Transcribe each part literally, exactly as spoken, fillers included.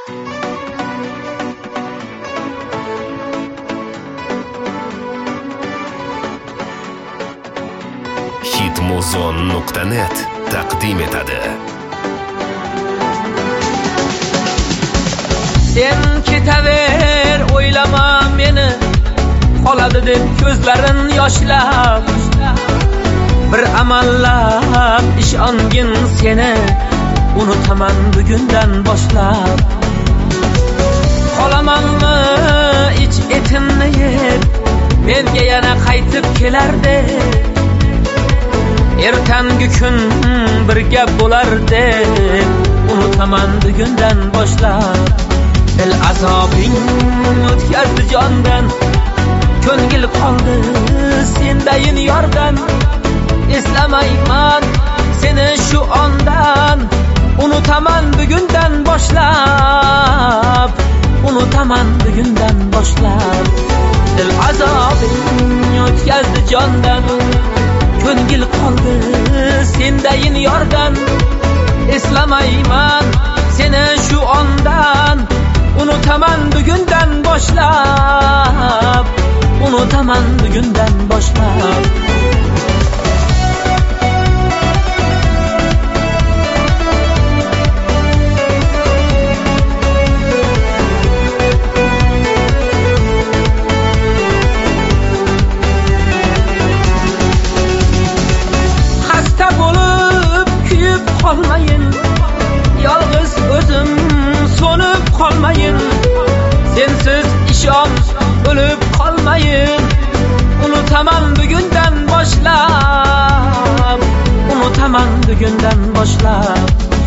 hitmuzon nuqta net taqdim etadi. Sen ketaver, o'ylama meni, qoladi deb ko'zlarin yoshlab. Bir amallab ishongin seni, unutaman bugundan boshlab. Qolamanmi ich etimni yeb, menga yana qaytib kelardi. Ertangi kun birga bo'lardi, unutaman bugundan boshlab. El azobing o'tkazdi jondan, ko'ngil qoldi sendayin yordan. Eslamayman seni shu ondan, unutaman bugundan boshlab. Unutaman bugundan boshlab. El azobing o'tkazdi jondan, ko'ngil qoldi sendayin yordan. Eslamayman seni shu ondan, unutaman bugundan boshlab. Unutaman bugundan boshlab. Xasta bo'lib kuyib qolmayin, yolg'iz o'zim so'nib qolmayin. Sensiz ishon o'lib qolmayin, unutaman bugundan boshlab. Unutaman bugundan boshlab.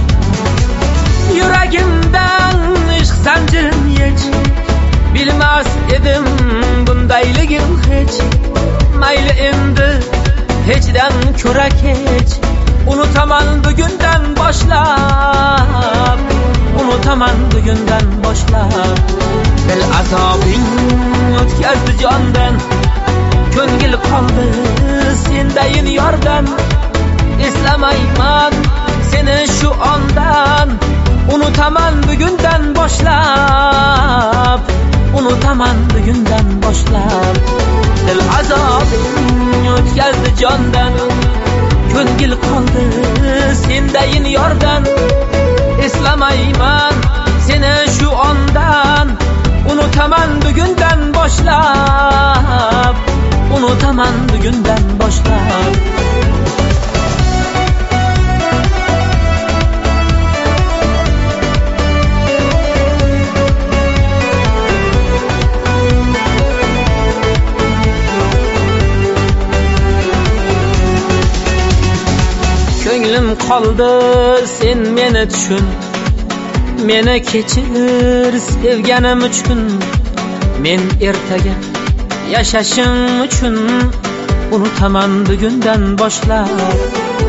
Yuragimdan ishq zanjirim yech, bilmas edim bundayligim hech. Mayli endi hechdan ko'ra kech, unutaman bugundan boshlab. Unutaman bugundan boshlab. El azobing o'tkazdi jondan, ko'ngil qoldi sendayin yordan. Eslamayman seni shu ondan, unutaman bugundan boshlab. Unutaman bugundan boshlab. El azobing o'tkazdi jondan, ko'ngil qoldi sendayin yordan. Eslamayman seni shu ondan, unutaman bugundan boshlab. Unutaman bugundan boshlab. Ko'nglim qoldi sen meni tushun, meni kechir sevganim uchun. Men ertaga yashashim uchun, unutaman bugundan boshlab.